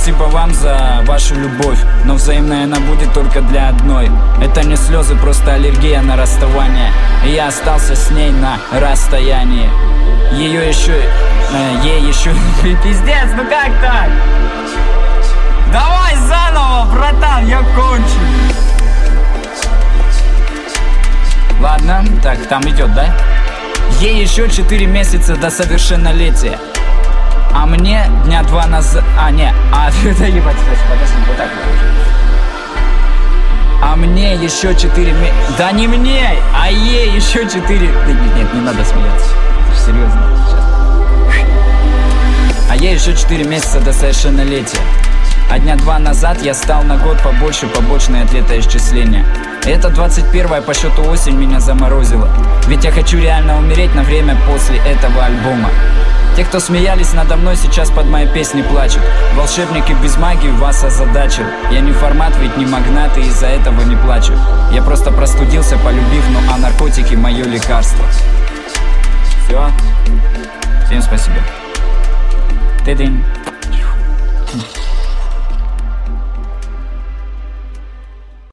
спасибо вам за вашу любовь, но взаимная она будет только для одной. Это не слезы, просто аллергия на расставание, и я остался с ней на расстоянии. Ей еще пиздец, ну как так? Давай заново, братан, я кончу. Ладно, так, там идет, да? Ей еще 4 месяца до совершеннолетия, а мне дня 2 назад... да ебать, подожди, вот так вот. А мне еще 4 месяца... Да не мне, а ей еще 4... Да нет, не надо смеяться. Серьезно, сейчас. А ей еще 4 месяца до совершеннолетия. А дня 2 назад я стал на год побольше побочное от летоисчисления. И это 21-я по счету осень меня заморозила. Ведь я хочу реально умереть на время после этого альбома. Те, кто смеялись надо мной, сейчас под моей песней плачут. Волшебники без магии вас озадачил. Я не формат, ведь не магнат, и из-за этого не плачу. Я просто простудился, полюбив, а наркотики мое лекарство. Все. Всем спасибо. Ты-дынь.